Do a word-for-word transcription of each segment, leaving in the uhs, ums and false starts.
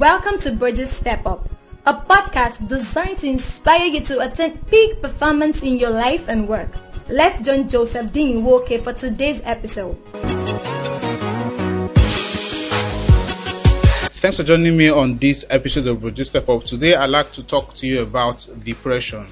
Welcome to Bridges Step Up, a podcast designed to inspire you to attain peak performance in your life and work. Let's join Joseph Dean Woke for today's episode. Thanks for joining me on this episode of Bridges Step Up. Today I'd like to talk to you about depression.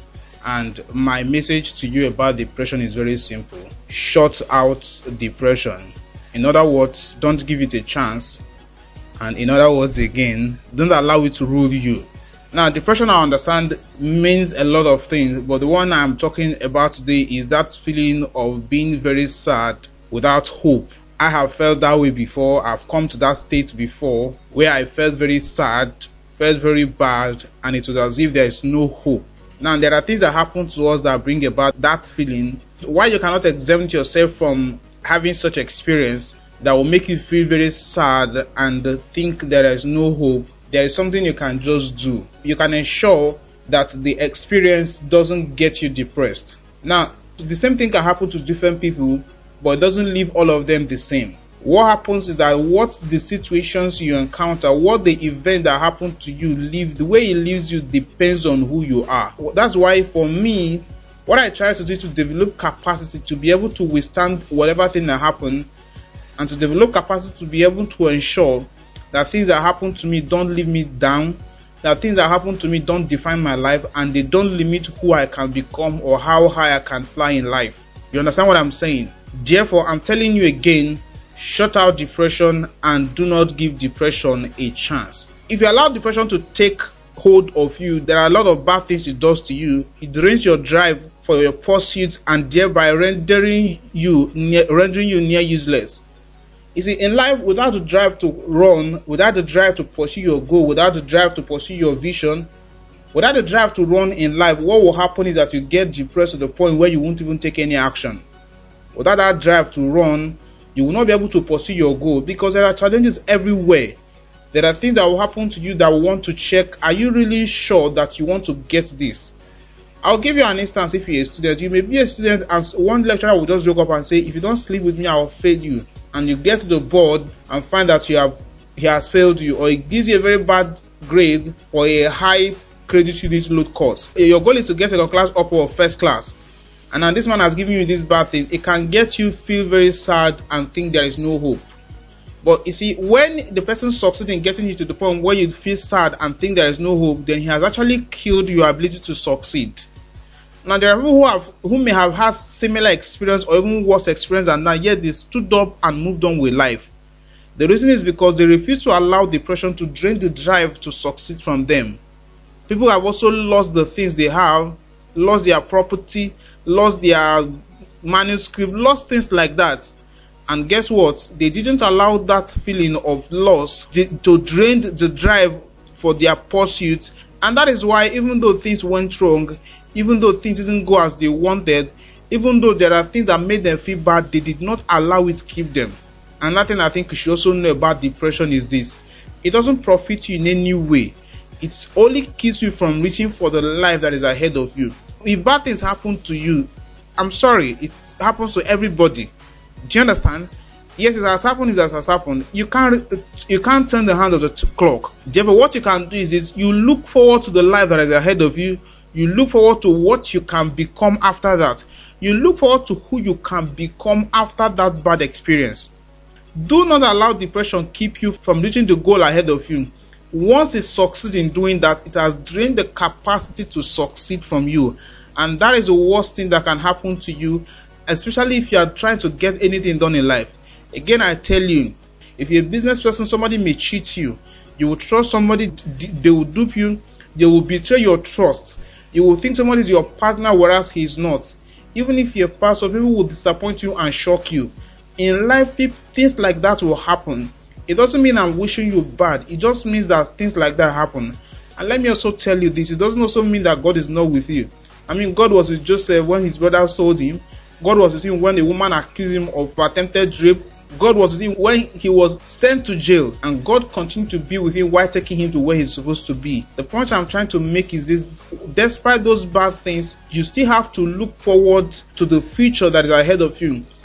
And my message to you about depression is very simple. Shut out depression. In other words, don't give it a chance. And in other words again, don't allow it to rule you. Now, depression, I understand, means a lot of things, but the one I'm talking about today is that feeling of being very sad without hope. I have felt that way before. I've come to that state before where I felt very sad, felt very bad, and it was as if there is no hope. Now, there are things that happen to us that bring about that feeling. Why you cannot exempt yourself from having such experience that will make you feel very sad and think there is no hope, there is something you can just do. You can ensure that the experience doesn't get you depressed. Now, the same thing can happen to different people, but it doesn't leave all of them the same. What happens is that what the situations you encounter, what the event that happened to you leave, the way it leaves you depends on who you are. That's why for me, what I try to do is to develop capacity to be able to withstand whatever thing that happened, and to develop capacity to be able to ensure that things that happen to me don't leave me down, that things that happen to me don't define my life, and they don't limit who I can become or how high I can fly in life. You understand what I'm saying? Therefore, I'm telling you again, shut out depression and do not give depression a chance. If you allow depression to take hold of you, there are a lot of bad things it does to you. It drains your drive for your pursuits and thereby rendering you near, rendering you near useless. You see, in life, without the drive to run, without the drive to pursue your goal, without the drive to pursue your vision, without the drive to run in life, what will happen is that you get depressed to the point where you won't even take any action. Without that drive to run, you will not be able to pursue your goal because there are challenges everywhere. There are things that will happen to you that will want to check, are you really sure that you want to get this? I'll give you an instance. If you're a student, you may be a student and one lecturer will just wake up and say, if you don't sleep with me, I'll fail you. And you get to the board and find that you have he has failed you, or it gives you a very bad grade for a high credit unit load course. Your goal is to get second class upper or first class, and now this man has given you this bad thing. It can get you feel very sad and think there is no hope. But you see, when the person succeeds in getting you to the point where you feel sad and think there is no hope, then he has actually killed your ability to succeed. Now, there are people who have who may have had similar experience or even worse experience than that, yet they stood up and moved on with life. The reason is because they refuse to allow depression to drain the drive to succeed from them. People have also lost the things they have, lost their property, lost their manuscript, lost things like that. And guess what? They didn't allow that feeling of loss to drain the drive for their pursuit. And that is why, even though things went wrong, even though things didn't go as they wanted, even though there are things that made them feel bad, they did not allow it to keep them. Another thing I think you should also know about depression is this. It doesn't profit you in any way. It only keeps you from reaching for the life that is ahead of you. If bad things happen to you, I'm sorry, it happens to everybody. Do you understand? Yes, it has happened, it has happened. You can't you can't turn the hand of the t- clock. Therefore, what you can do is, is you look forward to the life that is ahead of you. You look forward to what you can become after that. You look forward to who you can become after that bad experience. Do not allow depression keep you from reaching the goal ahead of you. Once it succeeds in doing that, it has drained the capacity to succeed from you. And that is the worst thing that can happen to you, especially if you are trying to get anything done in life. Again, I tell you, if you're a business person, somebody may cheat you. You will trust somebody, they will dupe you, they will betray your trust. You will think somebody is your partner, whereas he is not. Even if you're a pastor, people will disappoint you and shock you. In life, things like that will happen. It doesn't mean I'm wishing you bad. It just means that things like that happen. And let me also tell you this. It doesn't also mean that God is not with you. I mean, God was with Joseph when his brother sold him. God was with him when a woman accused him of attempted rape. God was with him when he was sent to jail, and God continued to be with him while taking him to where he's supposed to be. The point I'm trying to make is this: despite those bad things, you still have to look forward to the future that is ahead of you.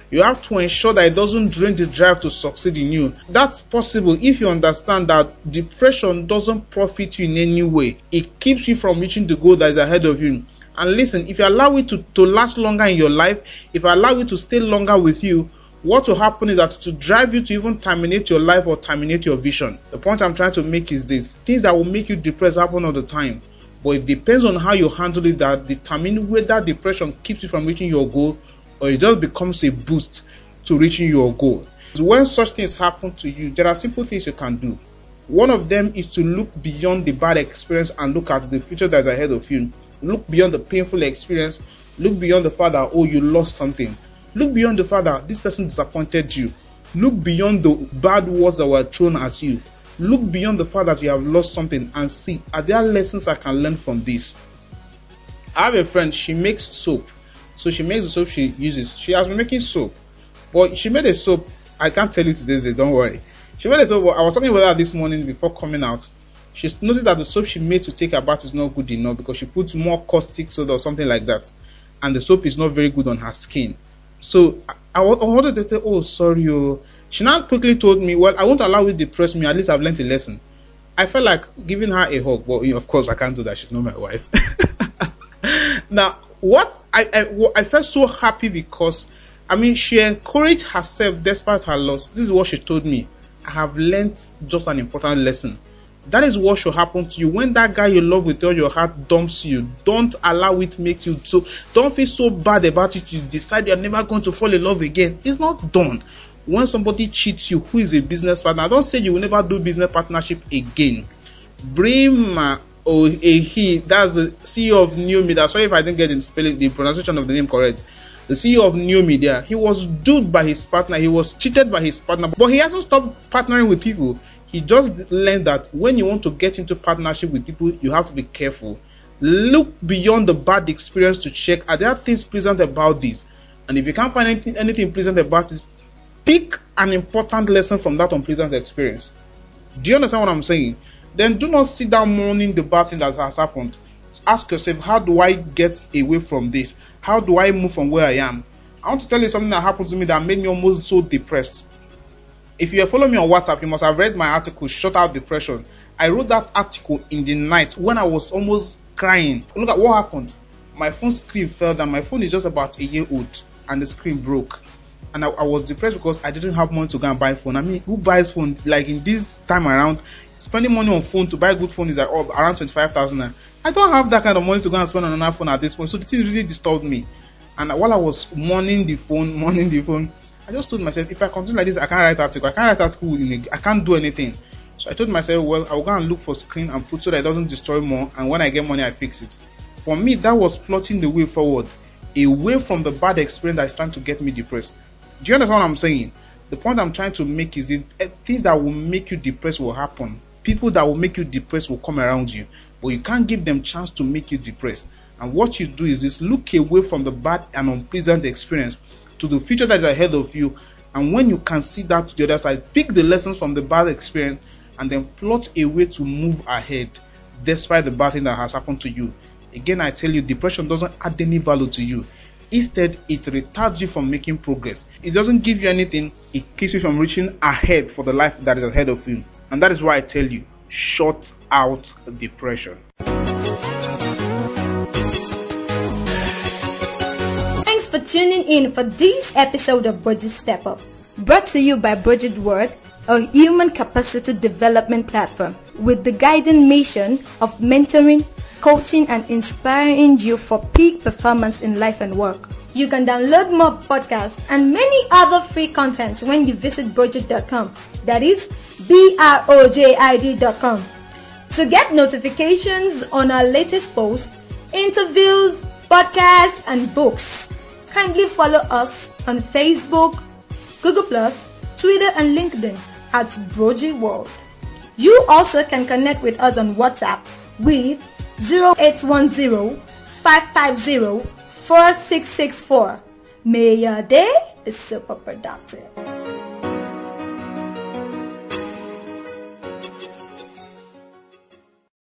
You have to ensure that it doesn't drain the drive to succeed in you. That's possible if you understand that depression doesn't profit you in any way. It keeps you from reaching the goal that is ahead of you. And listen, if you allow it to, to last longer in your life, if you allow it to stay longer with you, what will happen is that to drive you to even terminate your life or terminate your vision. The point I'm trying to make is this: things that will make you depressed happen all the time. But it depends on how you handle it that determine whether depression keeps you from reaching your goal or it just becomes a boost to reaching your goal. When such things happen to you, there are simple things you can do. One of them is to look beyond the bad experience and look at the future that's ahead of you. Look beyond the painful experience. Look beyond the fact that, oh, you lost something. Look beyond the fact that this person disappointed you. Look beyond the bad words that were thrown at you. Look beyond the fact that you have lost something and see, are there lessons I can learn from this? I have a friend, she makes soap. So she makes the soap she uses. She has been making soap. But she made a soap, I can't tell you today, don't worry. She made a soap, I was talking with her this morning before coming out. She noticed that the soap she made to take her bath is not good enough because she puts more caustic soda or something like that. And the soap is not very good on her skin. So I, I wanted to say, oh, sorry. Oh. She now quickly told me, well, I won't allow it to depress me. At least I've learned a lesson. I felt like giving her a hug. But you know, of course, I can't do that. She's not my wife. Now, what I, I, I felt so happy because, I mean, she encouraged herself despite her loss. This is what she told me. I have learned just an important lesson. That is what should happen to you. When that guy you love with all your heart dumps you, don't allow it to make you so, don't feel so bad about it. You decide you're never going to fall in love again. It's not done. When somebody cheats you, who is a business partner, don't say you will never do business partnership again. Brima or a he, that's the C E O of New Media. Sorry if I didn't get the spelling, the pronunciation of the name correct. The C E O of New Media, he was duped by his partner. He was cheated by his partner, but he hasn't stopped partnering with people. He just learned that when you want to get into partnership with people, you have to be careful. Look beyond the bad experience to check, are there things pleasant about this? And if you can't find anything, anything pleasant about it, pick an important lesson from that unpleasant experience. Do you understand what I'm saying? Then do not sit down mourning the bad thing that has happened. Ask yourself, how do I get away from this? How do I move from where I am? I want to tell you something that happened to me that made me almost so depressed. If you follow me on WhatsApp, you must have read my article, Shut Out Depression. I wrote that article in the night when I was almost crying. Look at what happened. My phone screen fell down. My phone is just about a year old and the screen broke. And I, I was depressed because I didn't have money to go and buy a phone. I mean, who buys phone? Like in this time around, spending money on phone to buy a good phone is like oh, around twenty-five thousand. I don't have that kind of money to go and spend on another phone at this point. So the thing really disturbed me. And while I was mourning the phone, mourning the phone, I just told myself, if I continue like this, I can't write article. I can't write article. In a, I can't do anything. So I told myself, well, I'll go and look for screen and put so that it doesn't destroy more. And when I get money, I fix it. For me, that was plotting the way forward, away from the bad experience that is trying to get me depressed. Do you understand what I'm saying? The point I'm trying to make is this, things that will make you depressed will happen. People that will make you depressed will come around you. But you can't give them chance to make you depressed. And what you do is this, look away from the bad and unpleasant experience to the future that is ahead of you. And when you can see that to the other side, pick the lessons from the bad experience and then plot a way to move ahead despite the bad thing that has happened to you. Again, I tell you, depression doesn't add any value to you. Instead, it retards you from making progress. It doesn't give you anything. It keeps you from reaching ahead for the life that is ahead of you. And that is why I tell you, shut out depression. Thanks for tuning in for this episode of Budget Step Up, brought to you by Budget Word, a human capacity development platform with the guiding mission of mentoring, coaching, and inspiring you for peak performance in life and work. You can download more podcasts and many other free content when you visit brojid dot com. That is B R O J I D dot com. To get notifications on our latest posts, interviews, podcasts, and books, kindly follow us on Facebook, Google plus, Twitter, and LinkedIn at Brojid World. You also can connect with us on WhatsApp with zero eight one zero, five five zero, four six six four. May your day be super productive.